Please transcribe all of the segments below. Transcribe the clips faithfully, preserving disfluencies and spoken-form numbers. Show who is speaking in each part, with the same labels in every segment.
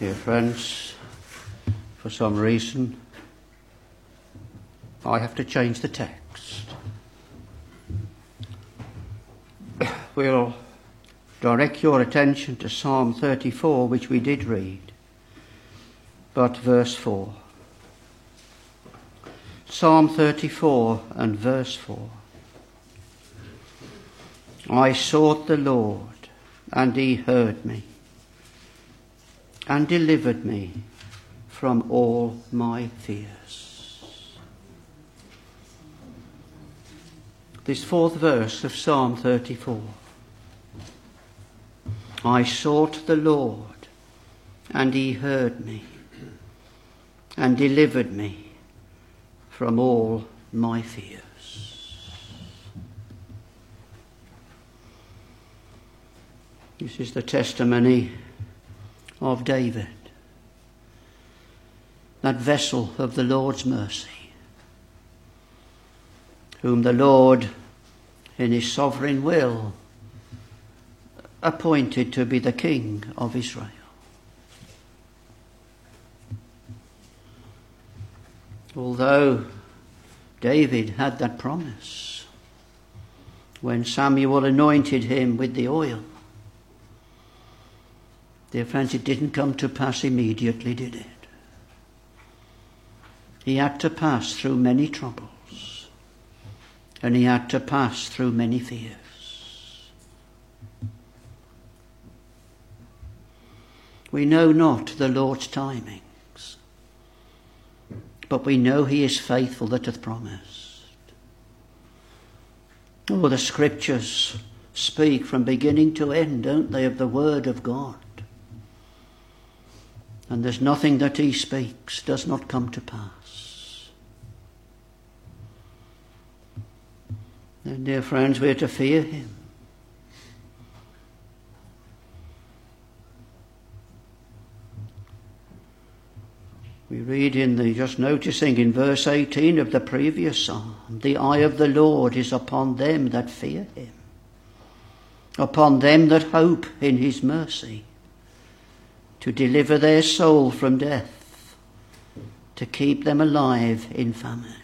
Speaker 1: Dear friends, for some reason I have to change the text. We'll direct your attention to Psalm thirty-four, which we did read, but verse four. Psalm thirty-four and verse four. I sought the Lord, and he heard me, and delivered me from all my fears. This fourth verse of Psalm thirty-four. I sought the Lord, and he heard me, and delivered me from all my fears. This is the testimony of David, that vessel of the Lord's mercy, whom the Lord, in his sovereign will, appointed to be the King of Israel. Although David had that promise when Samuel anointed him with the oil, dear friends, it didn't come to pass immediately, did it? He had to pass through many troubles, and he had to pass through many fears. We know not the Lord's timings, but we know he is faithful that hath promised. Oh, the scriptures speak from beginning to end, don't they, of the word of God. And there's nothing that he speaks does not come to pass. Then, dear friends, we're to fear him. We read in the, just noticing in verse eighteen of the previous psalm, the eye of the Lord is upon them that fear him, upon them that hope in his mercy, to deliver their soul from death, to keep them alive in famine.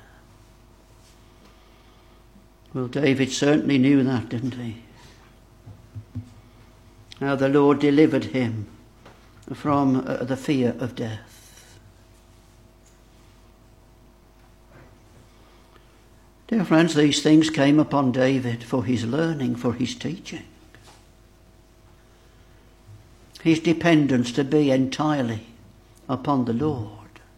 Speaker 1: Well, David certainly knew that, didn't he? How the Lord delivered him from uh, the fear of death. Dear friends, these things came upon David for his learning, for his teaching. His dependence to be entirely upon the Lord.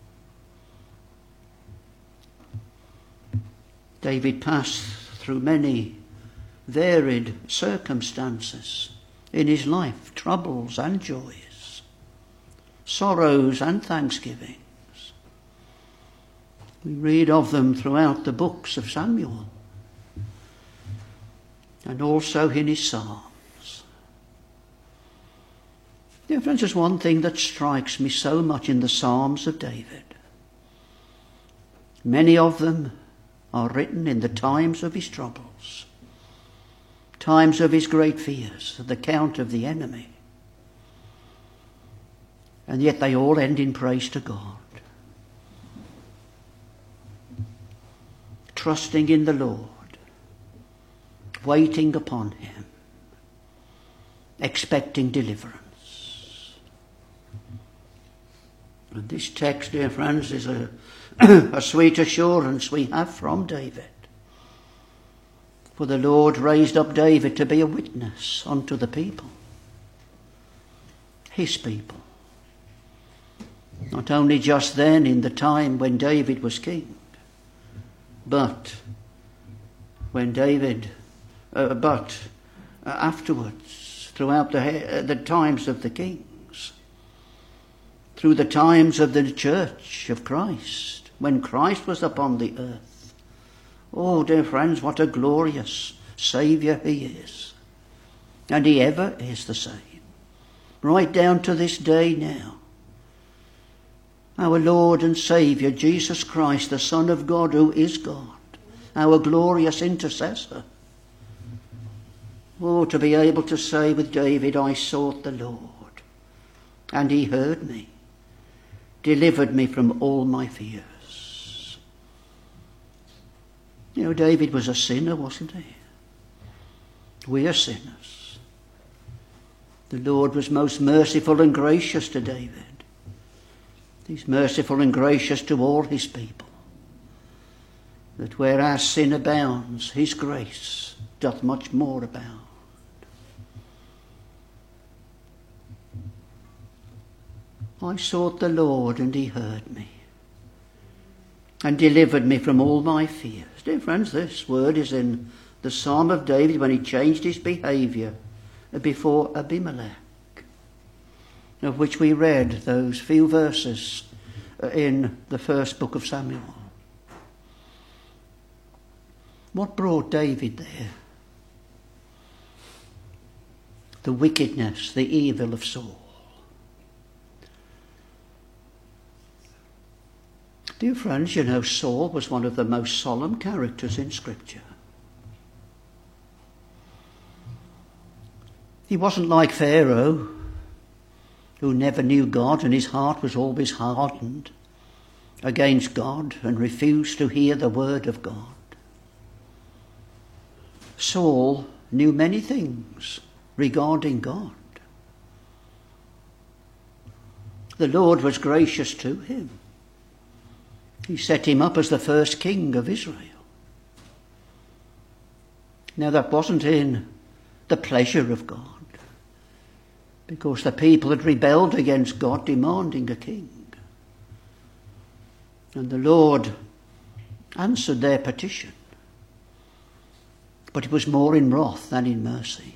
Speaker 1: David passed through many varied circumstances in his life, troubles and joys, sorrows and thanksgivings. We read of them throughout the books of Samuel and also in his psalms. Dear friends, there's one thing that strikes me so much in the Psalms of David. Many of them are written in the times of his troubles, times of his great fears, the count of the enemy. And yet they all end in praise to God. Trusting in the Lord, waiting upon him, expecting deliverance. And this text, dear friends, is a, a sweet assurance we have from David. For the Lord raised up David to be a witness unto the people, his people. Not only just then in the time when David was king, but when David, uh, but uh, afterwards, throughout the, uh, the times of the kings, through the times of the church of Christ, when Christ was upon the earth. Oh, dear friends, what a glorious Saviour he is. And he ever is the same. Right down to this day now. Our Lord and Saviour, Jesus Christ, the Son of God, who is God, our glorious intercessor. Oh, to be able to say with David, I sought the Lord, and he heard me, delivered me from all my fears. You know, David was a sinner, wasn't he? We are sinners. The Lord was most merciful and gracious to David. He's merciful and gracious to all his people. That where our sin abounds, his grace doth much more abound. I sought the Lord, and he heard me, and delivered me from all my fears. Dear friends, this word is in the Psalm of David when he changed his behaviour before Abimelech, of which we read those few verses in the first book of Samuel. What brought David there? The wickedness, the evil of Saul. Dear friends, you know Saul was one of the most solemn characters in Scripture. He wasn't like Pharaoh, who never knew God and his heart was always hardened against God and refused to hear the word of God. Saul knew many things regarding God. The Lord was gracious to him. He set him up as the first king of Israel. Now that wasn't in the pleasure of God, because the people had rebelled against God, demanding a king. And the Lord answered their petition. But it was more in wrath than in mercy.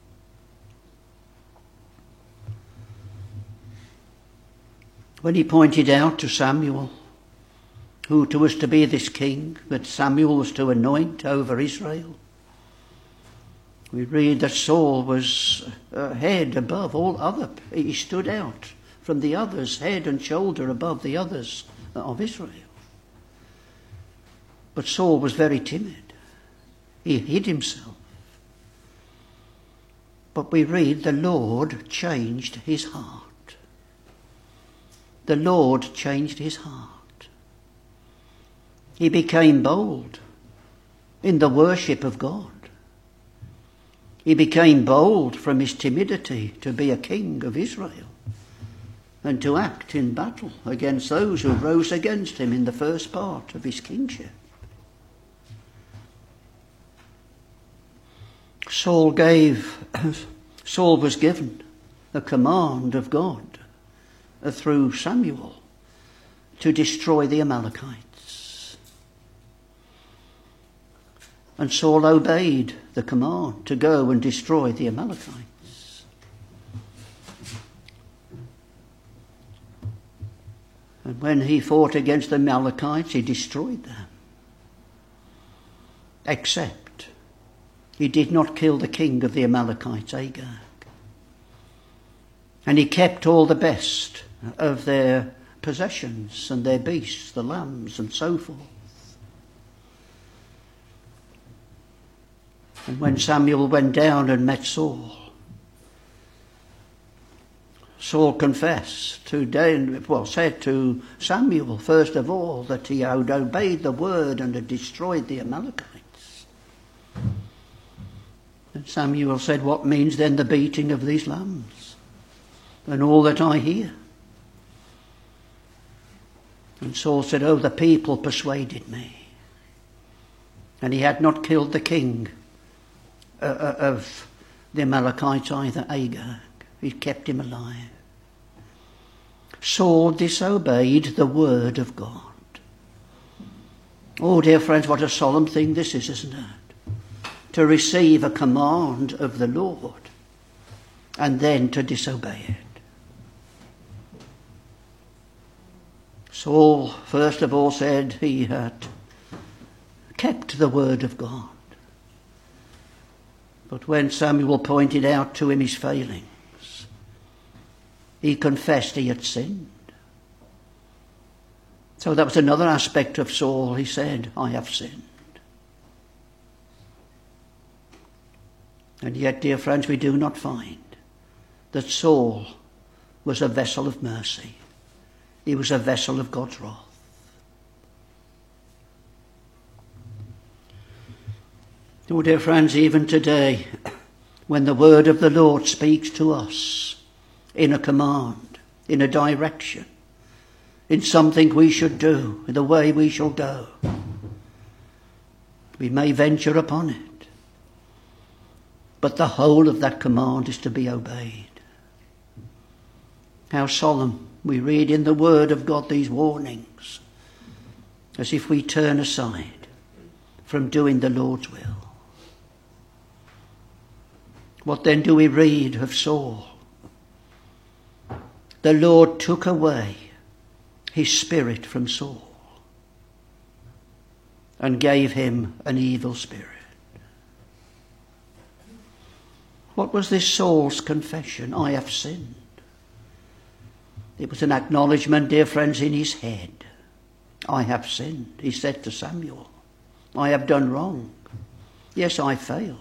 Speaker 1: When he pointed out to Samuel who was to be this king that Samuel was to anoint over Israel, we read that Saul was a head above all other. He stood out from the others, head and shoulder above the others of Israel. But Saul was very timid. He hid himself. But we read the Lord changed his heart. The Lord changed his heart. He became bold in the worship of God. He became bold from his timidity to be a king of Israel and to act in battle against those who rose against him in the first part of his kingship. Saul gave, Saul was given the command of God through Samuel to destroy the Amalekites. And Saul obeyed the command to go and destroy the Amalekites. And when he fought against the Amalekites, he destroyed them. Except he did not kill the king of the Amalekites, Agag. And he kept all the best of their possessions and their beasts, the lambs and so forth. And when Samuel went down and met Saul, Saul confessed to David, well, said to Samuel, first of all, that he had obeyed the word and had destroyed the Amalekites. And Samuel said, what means then the beating of these lambs and all that I hear? And Saul said, oh, the people persuaded me. And he had not killed the king Uh, of the Amalekites either, Agag. He kept him alive. Saul disobeyed the word of God. Oh, dear friends, what a solemn thing this is, isn't it? To receive a command of the Lord and then to disobey it. Saul, first of all, said he had kept the word of God. But when Samuel pointed out to him his failings, he confessed he had sinned. So that was another aspect of Saul. He said, I have sinned. And yet, dear friends, we do not find that Saul was a vessel of mercy. He was a vessel of God's wrath. Oh, dear friends, even today, when the word of the Lord speaks to us in a command, in a direction, in something we should do, in the way we shall go, we may venture upon it. But the whole of that command is to be obeyed. How solemn we read in the word of God these warnings, as if we turn aside from doing the Lord's will. What then do we read of Saul? The Lord took away his spirit from Saul and gave him an evil spirit. What was this Saul's confession? I have sinned. It was an acknowledgement, dear friends, in his head. I have sinned, he said to Samuel. I have done wrong. Yes, I failed.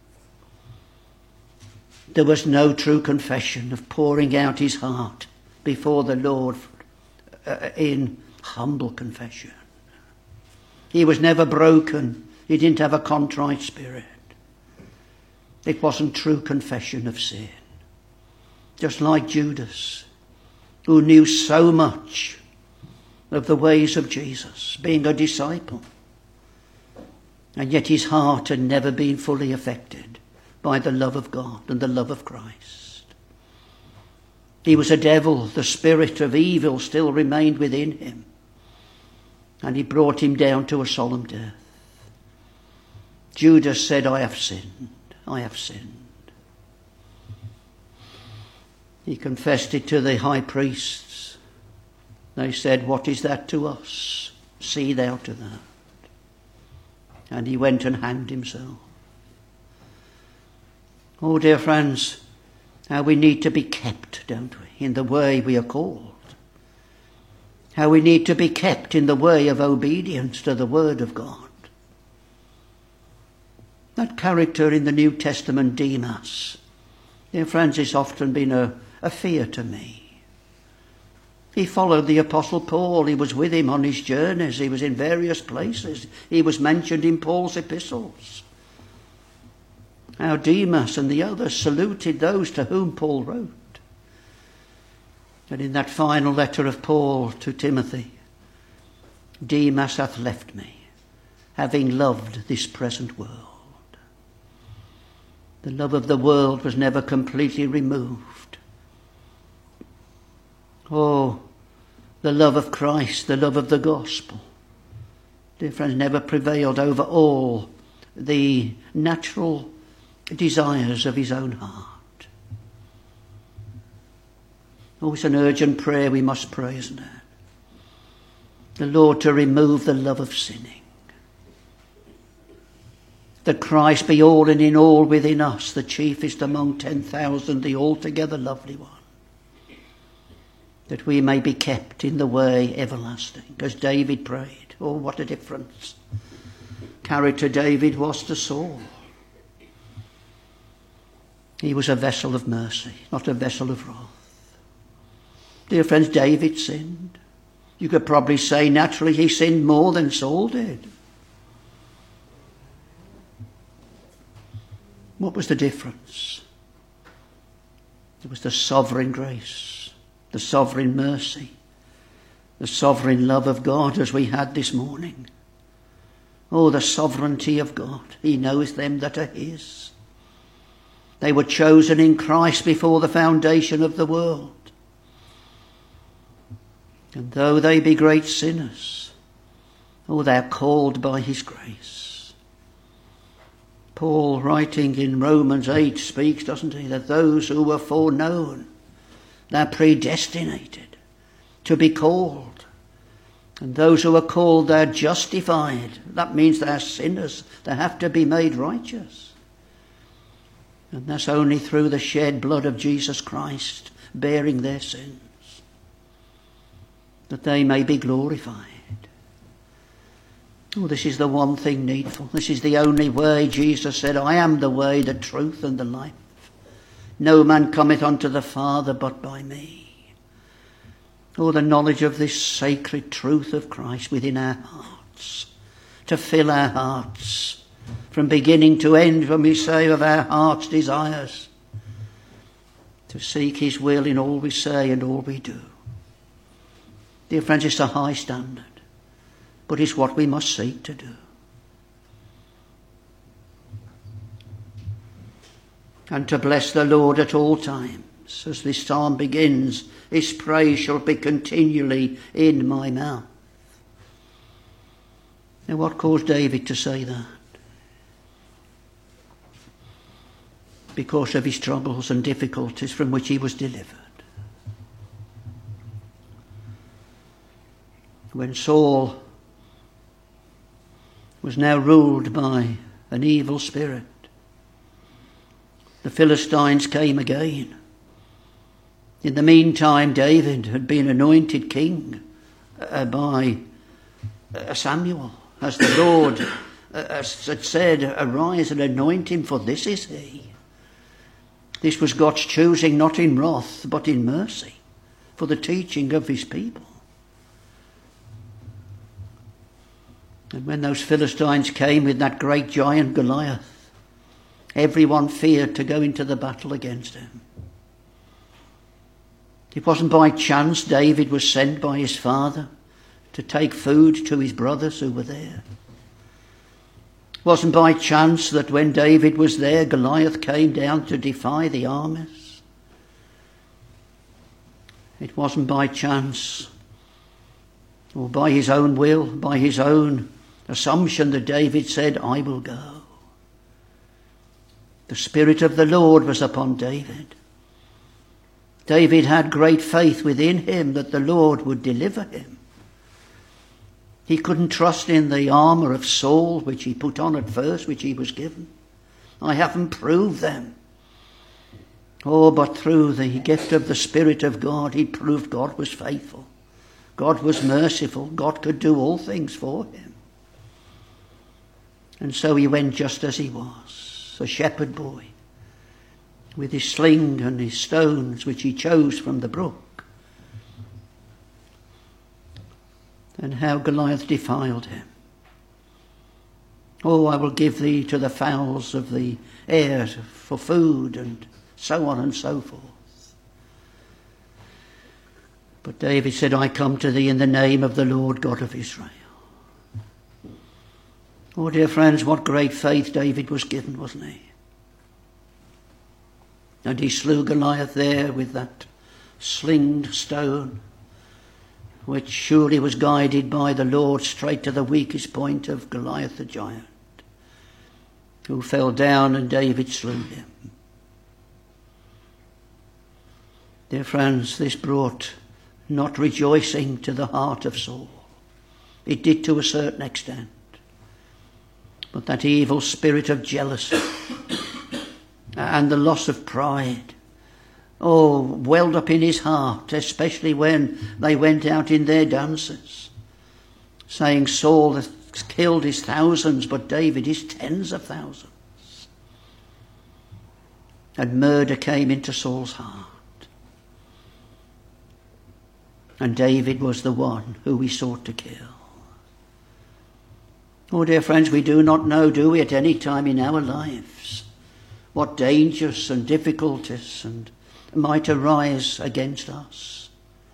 Speaker 1: There was no true confession of pouring out his heart before the Lord uh, in humble confession. He was never broken. He didn't have a contrite spirit. It wasn't true confession of sin. Just like Judas, who knew so much of the ways of Jesus, being a disciple, and yet his heart had never been fully affected by the love of God and the love of Christ. He was a devil. The spirit of evil still remained within him, and he brought him down to a solemn death. Judas said, I have sinned. I have sinned. He confessed it to the high priests. They said, what is that to us? See thou to that. And he went and hanged himself. Oh, dear friends, how we need to be kept, don't we, in the way we are called. How we need to be kept in the way of obedience to the word of God. That character in the New Testament, Demas, dear friends, has often been a, a fear to me. He followed the Apostle Paul. He was with him on his journeys. He was in various places. He was mentioned in Paul's epistles. How Demas and the others saluted those to whom Paul wrote. And in that final letter of Paul to Timothy, Demas hath left me, having loved this present world. The love of the world was never completely removed. Oh, the love of Christ, the love of the gospel, dear friends, never prevailed over all the natural desires of his own heart. Oh, it's an urgent prayer we must pray, isn't it? The Lord to remove the love of sinning. That Christ be all and in all within us, the chiefest among ten thousand, the altogether lovely one. That we may be kept in the way everlasting, as David prayed. Oh, what a difference character David was to Saul. He was a vessel of mercy, not a vessel of wrath. Dear friends, David sinned. You could probably say naturally he sinned more than Saul did. What was the difference? It was the sovereign grace, the sovereign mercy, the sovereign love of God, as we had this morning. Oh, the sovereignty of God. He knows them that are his. They were chosen in Christ before the foundation of the world. And though they be great sinners, oh, they are called by his grace. Paul, writing in Romans eight, speaks, doesn't he, that those who were foreknown, they're predestinated to be called. And those who are called, they're justified. That means they're sinners. They have to be made righteous. And that's only through the shed blood of Jesus Christ, bearing their sins, that they may be glorified. Oh, this is the one thing needful. This is the only way. Jesus said, I am the way, the truth, and the life. No man cometh unto the Father but by me. Oh, the knowledge of this sacred truth of Christ within our hearts, to fill our hearts from beginning to end, when we say of our heart's desires, to seek his will in all we say and all we do. Dear friends, it's a high standard, but it's what we must seek to do. And to bless the Lord at all times. As this psalm begins, his praise shall be continually in my mouth. Now, what caused David to say that? Because of his troubles and difficulties from which he was delivered. When Saul was now ruled by an evil spirit, the Philistines came again. In the meantime, David had been anointed king uh, by uh, Samuel, as the Lord uh, had said, arise and anoint him, for this is he. This was God's choosing, not in wrath, but in mercy, for the teaching of his people. And when those Philistines came with that great giant Goliath, everyone feared to go into the battle against him. It wasn't by chance David was sent by his father to take food to his brothers who were there. It wasn't by chance that when David was there, Goliath came down to defy the armies. It wasn't by chance or by his own will, by his own assumption that David said, I will go. The Spirit of the Lord was upon David. David had great faith within him that the Lord would deliver him. He couldn't trust in the armour of Saul, which he put on at first, which he was given. I haven't proved them. Oh, but through the gift of the Spirit of God, he proved God was faithful. God was merciful. God could do all things for him. And so he went just as he was, a shepherd boy, with his sling and his stones, which he chose from the brook. And how Goliath defiled him. Oh, I will give thee to the fowls of the air for food, and so on and so forth. But David said, I come to thee in the name of the Lord God of Israel. Oh, dear friends, what great faith David was given, wasn't he? And he slew Goliath there with that slinged stone, which surely was guided by the Lord straight to the weakest point of Goliath the giant, who fell down and David slew him. Dear friends, this brought not rejoicing to the heart of Saul. It did to a certain extent. But that evil spirit of jealousy and the loss of pride, oh, welled up in his heart, especially when they went out in their dances, saying Saul has killed his thousands, but David his tens of thousands. And murder came into Saul's heart. And David was the one who he sought to kill. Oh, dear friends, we do not know, do we, at any time in our lives, what dangers and difficulties and might arise against us.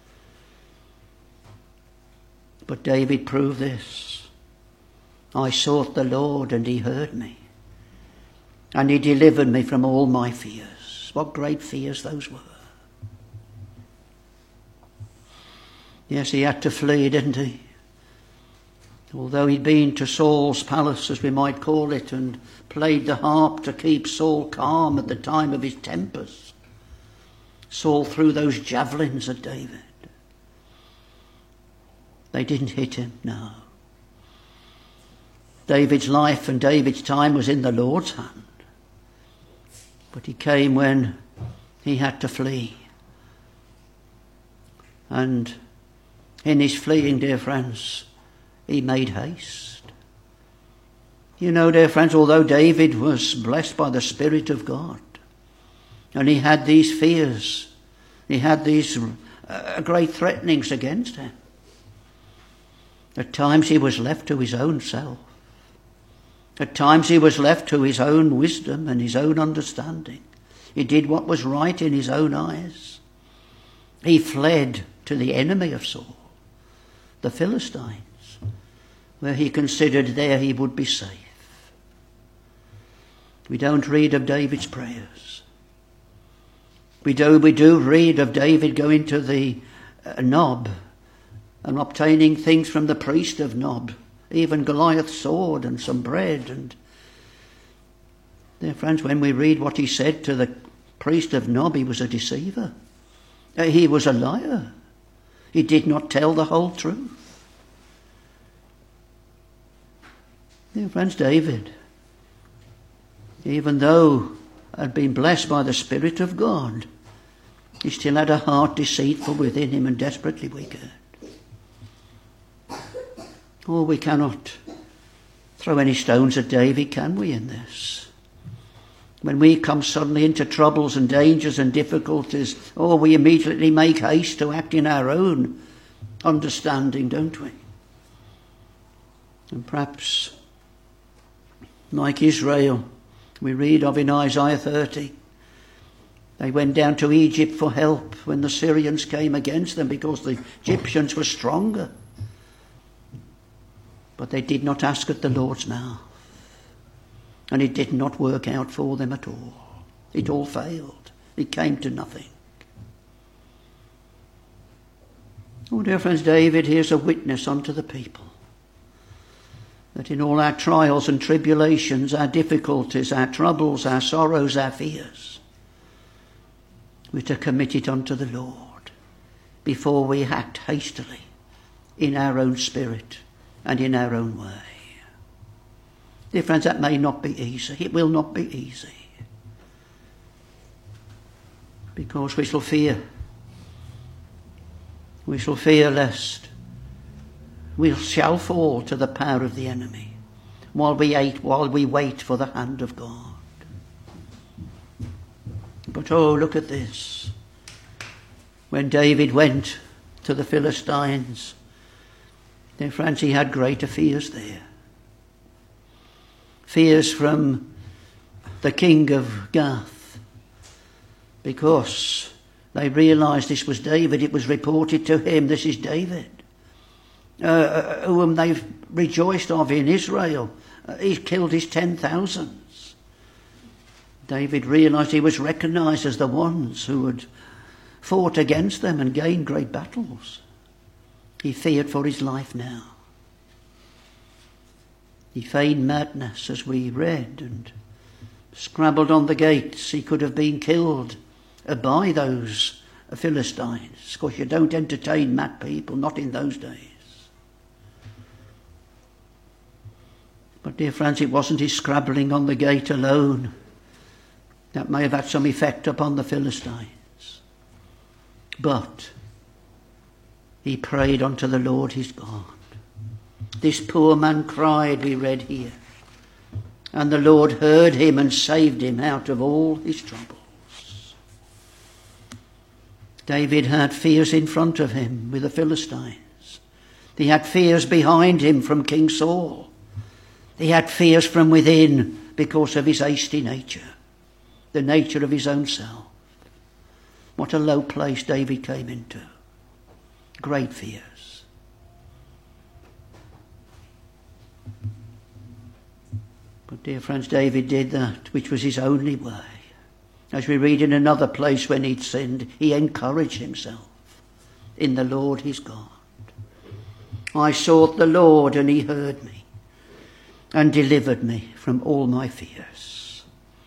Speaker 1: But David proved this. I sought the Lord and he heard me, and he delivered me from all my fears. What great fears those were. Yes, he had to flee, didn't he? Although he'd been to Saul's palace, as we might call it, and played the harp to keep Saul calm at the time of his tempers, Saul threw those javelins at David. They didn't hit him, no. David's life and David's time was in the Lord's hand. But he came when he had to flee. And in his fleeing, dear friends, he made haste. You know, dear friends, although David was blessed by the Spirit of God, and he had these fears, he had these uh, great threatenings against him. At times he was left to his own self. At times he was left to his own wisdom and his own understanding. He did what was right in his own eyes. He fled to the enemy of Saul, the Philistines, where he considered there he would be safe. We don't read of David's prayers. We do, we do read of David going to the uh, Nob and obtaining things from the priest of Nob, even Goliath's sword and some bread. And dear friends, when we read what he said to the priest of Nob, he was a deceiver. Uh, he was a liar. He did not tell the whole truth. Dear friends, David, even though had been blessed by the Spirit of God, he still had a heart deceitful within him and desperately wicked. Oh, we cannot throw any stones at David, can we, in this? When we come suddenly into troubles and dangers and difficulties, oh, we immediately make haste to act in our own understanding, don't we? And perhaps, like Israel, we read of in Isaiah thirty, they went down to Egypt for help when the Syrians came against them because the Egyptians were stronger. But they did not ask at the Lord's mouth. And it did not work out for them at all. It all failed. It came to nothing. Oh, dear friends, David here's a witness unto the people that in all our trials and tribulations, our difficulties, our troubles, our sorrows, our fears, we're to commit it unto the Lord before we act hastily in our own spirit and in our own way. Dear friends, that may not be easy. It will not be easy. Because we shall fear. We shall fear lest we shall fall to the power of the enemy while we wait, while we wait for the hand of God. But oh, look at this. When David went to the Philistines, dear friends, he had greater fears there. Fears from the king of Gath, because they realised this was David. It was reported to him, this is David, uh, whom they've rejoiced of in Israel. Uh, he's killed his ten thousands. David realised he was recognised as the ones who had fought against them and gained great battles. He feared for his life now. He feigned madness, as we read, and scrabbled on the gates. He could have been killed by those Philistines. Of course, you don't entertain mad people, not in those days. But, dear friends, it wasn't his scrabbling on the gate alone that may have had some effect upon the Philistines. But he prayed unto the Lord his God. This poor man cried, we read here, and the Lord heard him and saved him out of all his troubles. David had fears in front of him with the Philistines. He had fears behind him from King Saul. He had fears from within because of his hasty nature, the nature of his own self. What a low place David came into. Great fears. But, dear friends, David did that, which was his only way. As we read in another place, when he'd sinned, he encouraged himself in the Lord his God. I sought the Lord, and he heard me and delivered me from all my fears.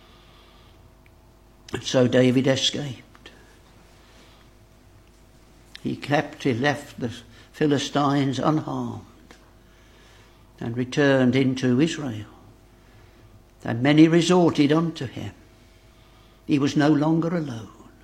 Speaker 1: And so David escaped. He kept, he left the Philistines unharmed and returned into Israel. And many resorted unto him. He was no longer alone.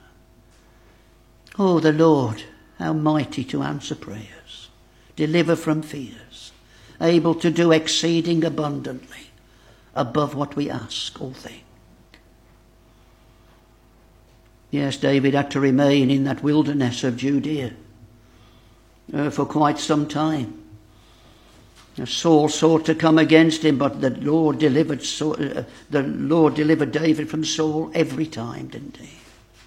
Speaker 1: Oh, the Lord, how mighty to answer prayers, deliver from fears, able to do exceeding abundantly above what we ask or think. Yes, David had to remain in that wilderness of Judea uh, for quite some time. Saul sought to come against him, but the Lord delivered Saul, uh, the Lord delivered David from Saul every time, didn't he?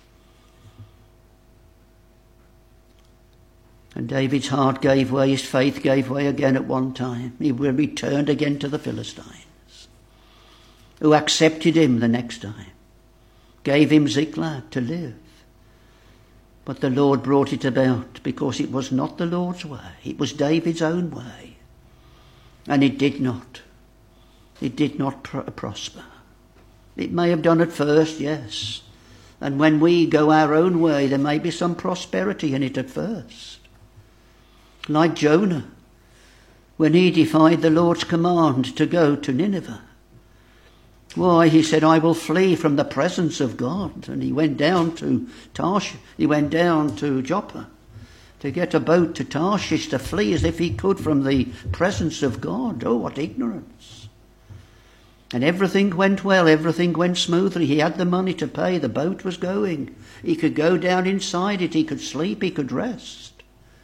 Speaker 1: And David's heart gave way, his faith gave way again at one time. He returned again to the Philistines, who accepted him the next time, gave him Ziklag to live. But the Lord brought it about because it was not the Lord's way. It was David's own way. And it did not. It did not pr- prosper. It may have done at first, yes. And when we go our own way, there may be some prosperity in it at first. Like Jonah, when he defied the Lord's command to go to Nineveh. Why, he said, I will flee from the presence of God. And he went down to Tarshish. He went down to Joppa to get a boat to Tarshish to flee as if he could from the presence of God. Oh, what ignorance. And everything went well. Everything went smoothly. He had the money to pay. The boat was going. He could go down inside it. He could sleep. He could rest.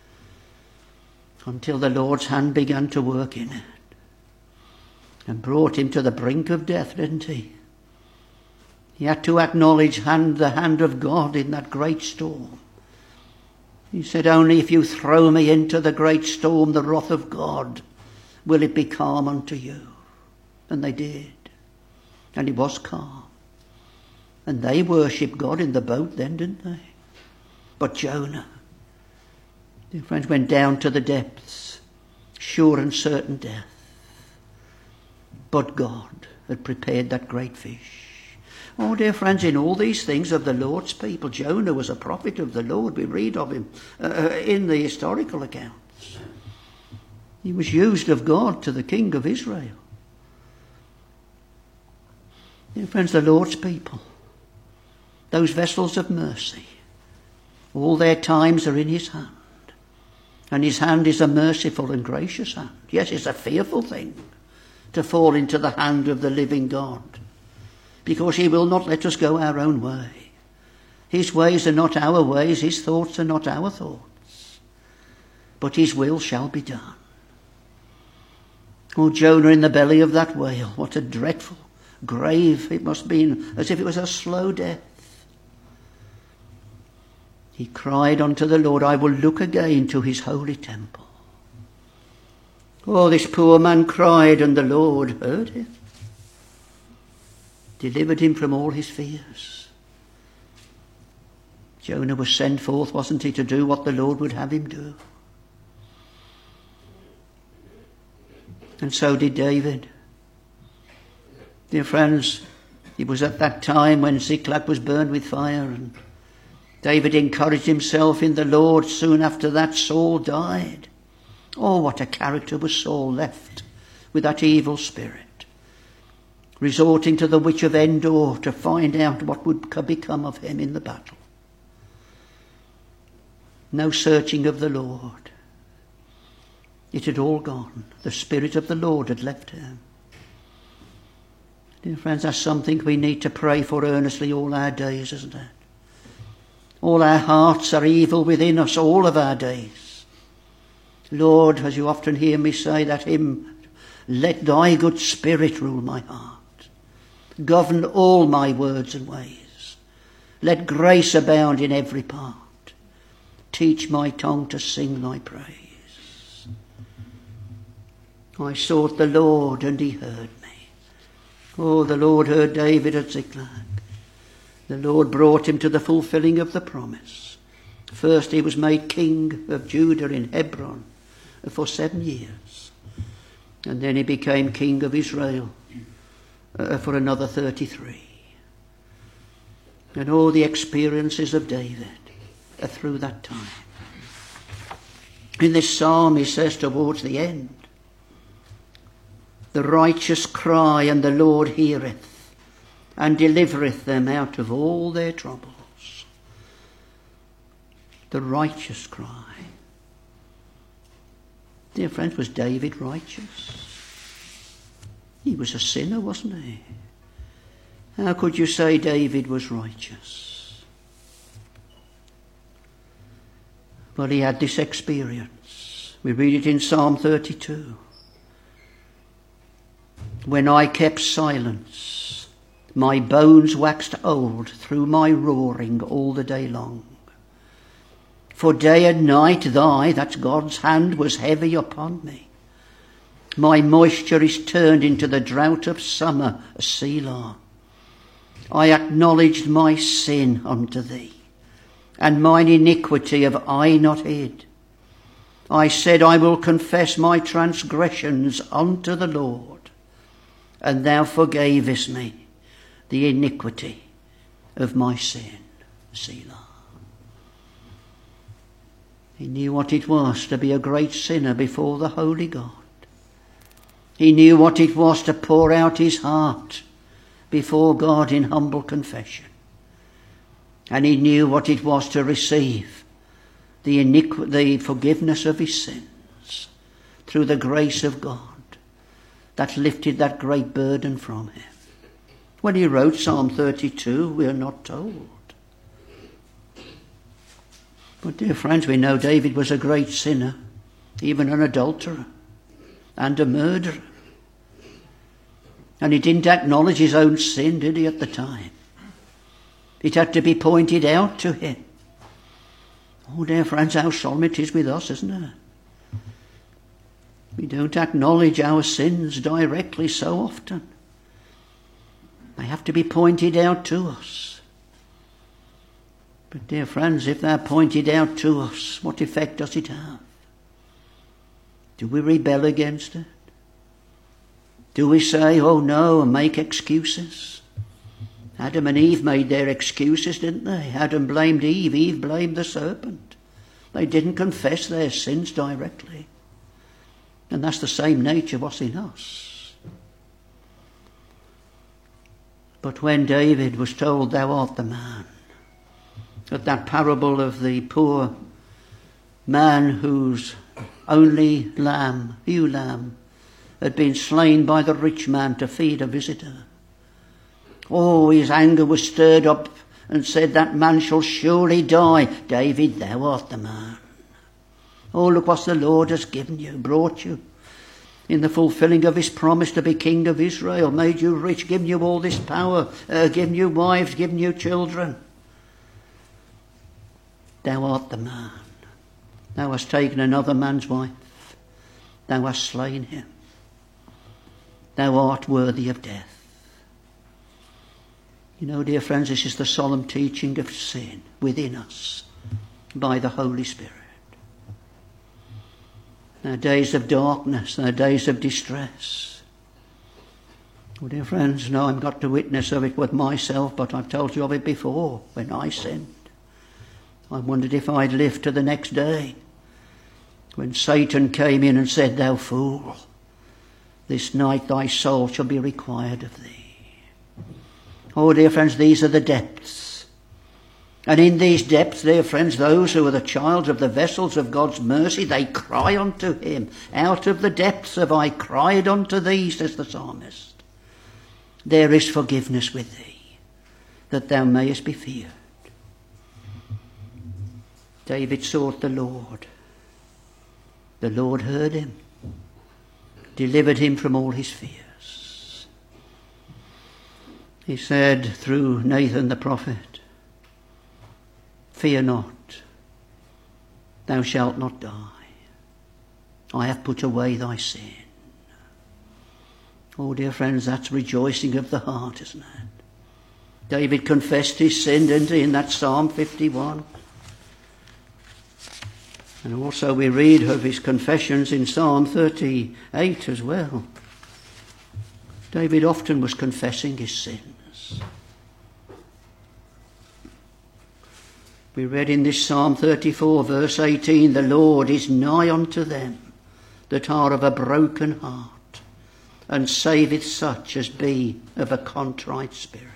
Speaker 1: Until the Lord's hand began to work in it. And brought him to the brink of death, didn't he? He had to acknowledge hand, the hand of God in that great storm. He said, only if you throw me into the great storm, the wrath of God, will it be calm unto you. And they did. And it was calm. And they worshipped God in the boat then, didn't they? But Jonah, dear friends, went down to the depths, sure and certain death. But God had prepared that great fish. Oh, dear friends, in all these things of the Lord's people, Jonah was a prophet of the Lord. We read of him uh, in the historical accounts. He was used of God to the king of Israel. Dear friends, the Lord's people, those vessels of mercy, all their times are in his hand. And his hand is a merciful and gracious hand. Yes, it's a fearful thing to fall into the hand of the living God, because he will not let us go our own way. His ways are not our ways, his thoughts are not our thoughts, but his will shall be done. Oh, Jonah in the belly of that whale, what a dreadful grave it must have been, as if it was a slow death. He cried unto the Lord, I will look again to his holy temple. Oh, this poor man cried, and the Lord heard him, delivered him from all his fears. Jonah was sent forth, wasn't he, to do what the Lord would have him do. And so did David. Dear friends, it was at that time when Ziklag was burned with fire, and David encouraged himself in the Lord. Soon after that, Saul died. Oh, what a character was Saul left with that evil spirit, resorting to the witch of Endor to find out what would become of him in the battle. No searching of the Lord. It had all gone. The Spirit of the Lord had left him. Dear friends, that's something we need to pray for earnestly all our days, isn't it? All our hearts are evil within us all of our days. Lord, as you often hear me say that hymn, let thy good spirit rule my heart. Govern all my words and ways. Let grace abound in every part. Teach my tongue to sing thy praise. I sought the Lord and he heard me. Oh, the Lord heard David at Ziklag. The Lord brought him to the fulfilling of the promise. First he was made king of Judah in Hebron for seven years. And then he became king of Israel uh, for another thirty-three. And all the experiences of David are through that time. In this psalm he says towards the end, the righteous cry and the Lord heareth and delivereth them out of all their troubles. The righteous cry. Dear friends, was David righteous? He was a sinner, wasn't he? How could you say David was righteous? But he had this experience. We read it in Psalm thirty-two. When I kept silence, my bones waxed old through my roaring all the day long. For day and night thy, that's God's hand, was heavy upon me. My moisture is turned into the drought of summer, a Selah. I acknowledged my sin unto thee, and mine iniquity have I not hid. I said, I will confess my transgressions unto the Lord, and thou forgavest me the iniquity of my sin, Selah. He knew what it was to be a great sinner before the holy God. He knew what it was to pour out his heart before God in humble confession. And he knew what it was to receive the, iniqu- the forgiveness of his sins through the grace of God that lifted that great burden from him. When he wrote Psalm thirty-two, we are not told. But dear friends, we know David was a great sinner, even an adulterer and a murderer. And he didn't acknowledge his own sin, did he, at the time? It had to be pointed out to him. Oh, dear friends, how solemn it is with us, isn't it? We don't acknowledge our sins directly so often. They have to be pointed out to us. But dear friends, if they're pointed out to us, what effect does it have? Do we rebel against it? Do we say, oh no, and make excuses? Adam and Eve made their excuses, didn't they? Adam blamed Eve, Eve blamed the serpent. They didn't confess their sins directly. And that's the same nature what's in us. But when David was told, thou art the man, at that parable of the poor man whose only lamb, ewe lamb, had been slain by the rich man to feed a visitor. Oh, his anger was stirred up and said, that man shall surely die. David, thou art the man. Oh, look what the Lord has given you, brought you in the fulfilling of his promise to be king of Israel, made you rich, given you all this power, uh, given you wives, given you children. Thou art the man. Thou hast taken another man's wife. Thou hast slain him. Thou art worthy of death. You know, dear friends, this is the solemn teaching of sin within us by the Holy Spirit. Our days of darkness, our days of distress. Oh, dear friends, no, I've got to witness of it with myself, but I've told you of it before when I sinned. I wondered if I'd live to the next day, when Satan came in and said, thou fool, this night thy soul shall be required of thee. Oh, dear friends, these are the depths. And in these depths, dear friends, those who are the child of the vessels of God's mercy, they cry unto him. Out of the depths have I cried unto thee, says the psalmist. There is forgiveness with thee, that thou mayest be feared. David sought the Lord. The Lord heard him, delivered him from all his fears. He said through Nathan the prophet, fear not, thou shalt not die. I have put away thy sin. Oh, dear friends, that's rejoicing of the heart, isn't it? David confessed his sin, didn't he, in that Psalm fifty-one? And also we read of his confessions in Psalm thirty-eight as well. David often was confessing his sins. We read in this Psalm thirty-four, verse eighteen, the Lord is nigh unto them that are of a broken heart, and saveth such as be of a contrite spirit.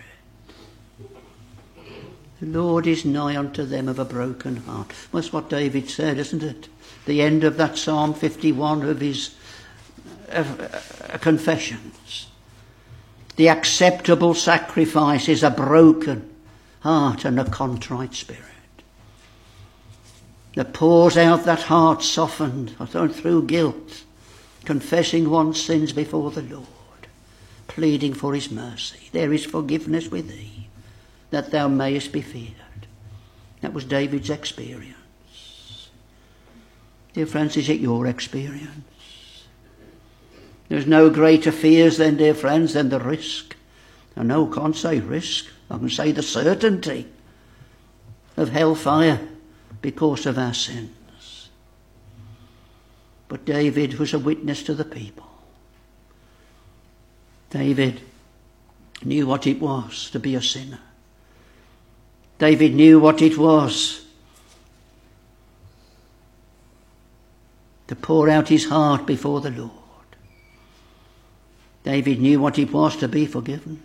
Speaker 1: The Lord is nigh unto them of a broken heart. That's what David said, isn't it? The end of that Psalm fifty-one of his uh, uh, confessions. The acceptable sacrifice is a broken heart and a contrite spirit. that pours out that heart softened through guilt, confessing one's sins before the Lord, pleading for his mercy. There is forgiveness with thee, that thou mayest be feared. That was David's experience. Dear friends, is it your experience? There's no greater fears then, dear friends, than the risk. I know I can't say risk. I can say the certainty of hellfire because of our sins. But David was a witness to the people. David knew what it was to be a sinner. David knew what it was to pour out his heart before the Lord. David knew what it was to be forgiven.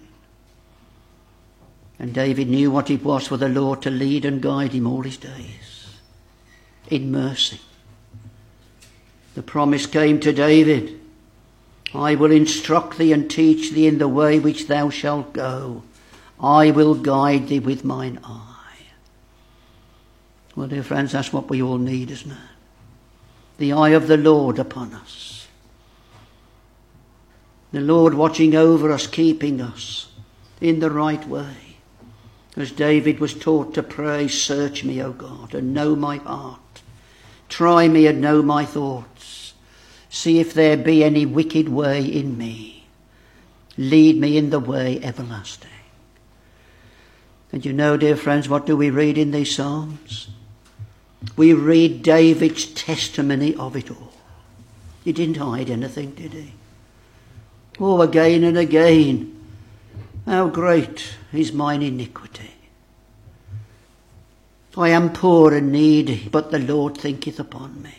Speaker 1: And David knew what it was for the Lord to lead and guide him all his days in mercy. The promise came to David, I will instruct thee and teach thee in the way which thou shalt go. I will guide thee with mine eye. Well, dear friends, that's what we all need, isn't it? The eye of the Lord upon us. The Lord watching over us, keeping us in the right way. As David was taught to pray, search me, O God, and know my heart. Try me and know my thoughts. See if there be any wicked way in me. Lead me in the way everlasting. And you know, dear friends, what do we read in these Psalms? We read David's testimony of it all. He didn't hide anything, did he? Oh, again and again, how great is mine iniquity. I am poor and needy, but the Lord thinketh upon me.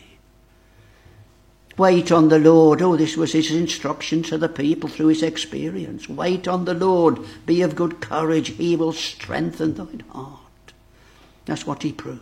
Speaker 1: Wait on the Lord. Oh, this was his instruction to the people through his experience. Wait on the Lord. Be of good courage. He will strengthen thine heart. That's what he proved.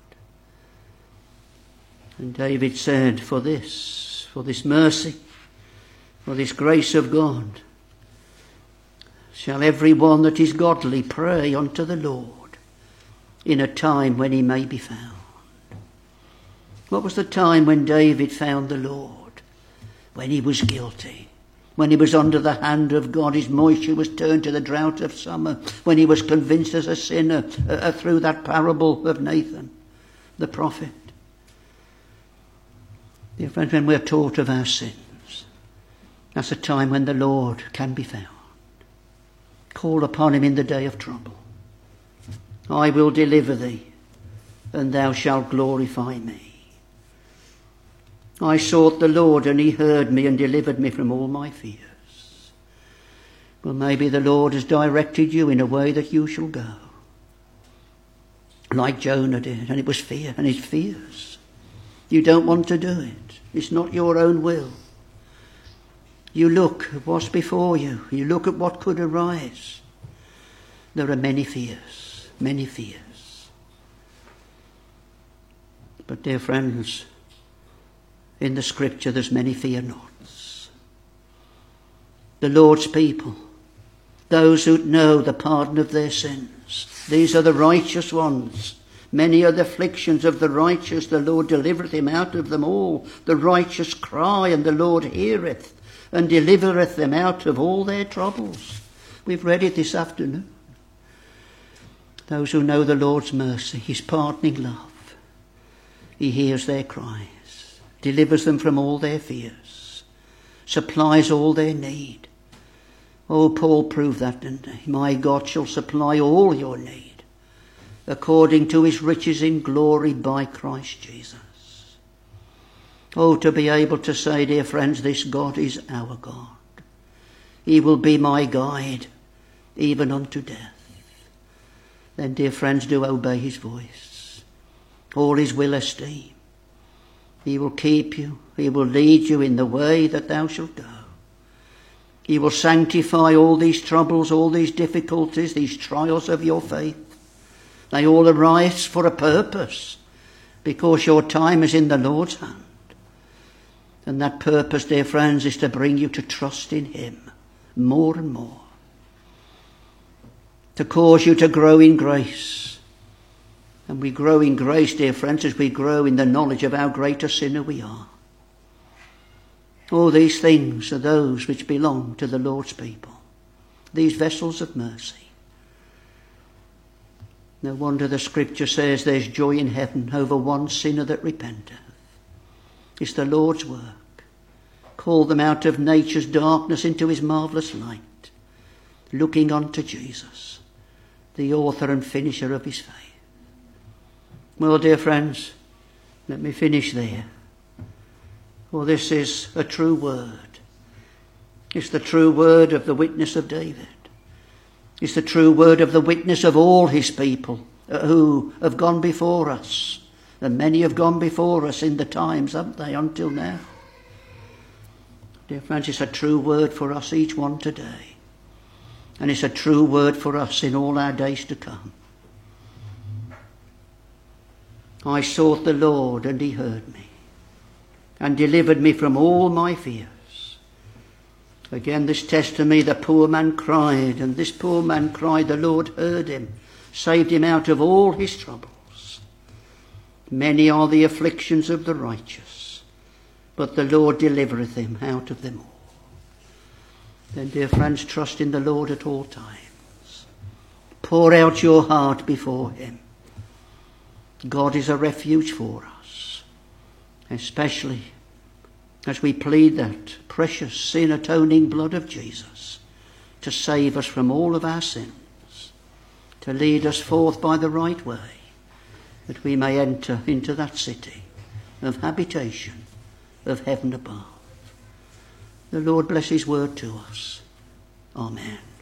Speaker 1: And David said, for this, for this mercy, for this grace of God, shall every one that is godly pray unto the Lord in a time when he may be found. What was the time when David found the Lord? When he was guilty. When he was under the hand of God. His moisture was turned to the drought of summer. When he was convinced as a sinner uh, through that parable of Nathan, the prophet. Dear friends, when we're taught of our sins, that's a time when the Lord can be found. Call upon him in the day of trouble. I will deliver thee, and thou shalt glorify me. I sought the Lord, and he heard me and delivered me from all my fears. Well, maybe the Lord has directed you in a way that you shall go. Like Jonah did, and it was fear, and it's fears. You don't want to do it. It's not your own will. You look at what's before you. You look at what could arise. There are many fears, many fears. But dear friends, in the scripture there's many fear nots. The Lord's people, those who know the pardon of their sins, these are the righteous ones. Many are the afflictions of the righteous, the Lord delivereth him out of them all. The righteous cry, and the Lord heareth, and delivereth them out of all their troubles. We've read it this afternoon. Those who know the Lord's mercy, his pardoning love, he hears their cries, delivers them from all their fears, supplies all their need. Oh, Paul proved that, didn't he? My God shall supply all your need, according to his riches in glory by Christ Jesus. Oh, to be able to say, dear friends, this God is our God. He will be my guide, even unto death. Then, dear friends, do obey his voice. All his will esteem. He will keep you. He will lead you in the way that thou shalt go. He will sanctify all these troubles, all these difficulties, these trials of your faith. They all arise for a purpose, because your time is in the Lord's hand. And that purpose, dear friends, is to bring you to trust in him more and more. To cause you to grow in grace. And we grow in grace, dear friends, as we grow in the knowledge of how great a sinner we are. All these things are those which belong to the Lord's people, these vessels of mercy. No wonder the scripture says there's joy in heaven over one sinner that repenteth. It's the Lord's work. Call them out of nature's darkness into his marvellous light, looking unto Jesus, the author and finisher of his faith. Well, dear friends, let me finish there. For this is a true word. It's the true word of the witness of David. It's the true word of the witness of all his people who have gone before us. And many have gone before us in the times, haven't they, until now? Dear friends, it's a true word for us, each one today. And it's a true word for us in all our days to come. I sought the Lord, and he heard me, and delivered me from all my fears. Again, this text to me, the poor man cried, and this poor man cried, the Lord heard him, saved him out of all his troubles. Many are the afflictions of the righteous, but the Lord delivereth him out of them all. Then, dear friends, trust in the Lord at all times. Pour out your heart before him. God is a refuge for us, especially as we plead that precious sin-atoning blood of Jesus to save us from all of our sins, to lead us forth by the right way, that we may enter into that city of habitation of heaven above. The Lord bless his word to us. Amen.